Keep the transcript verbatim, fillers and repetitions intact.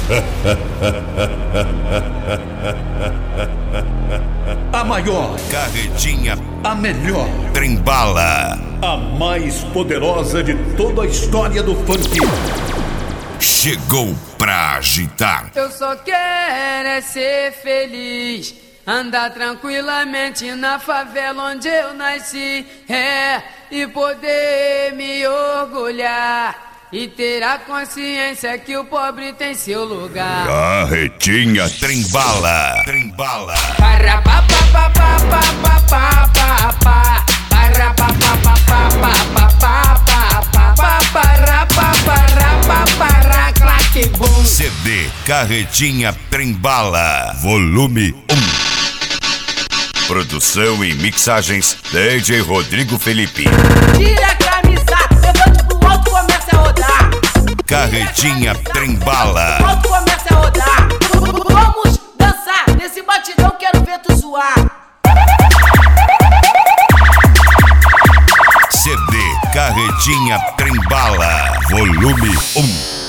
A maior, carretinha, a melhor, trem-bala, a mais poderosa de toda a história do funk. Chegou pra agitar. Eu só quero é ser feliz, andar tranquilamente na favela onde eu nasci, é, e poder me orgulhar e ter a consciência que o pobre tem seu lugar. Carretinha, trem-bala, trem-bala. Para pa pa pa pa pa pa pa pa pa. Para pa pa pa pa pa pa pa pa pa pa. Para pa para pa para claque bum. C D Carretinha, trem-bala, volume um. Produção e mixagens D J Rodrigo Felipe. Tira a camisa, levante pro alto, começa a rodar. Carretinha, trem-bala. Pro alto, começa a rodar. Vamos dançar, nesse batidão quero ver tu suar. C D Carretinha, trem-bala, volume um.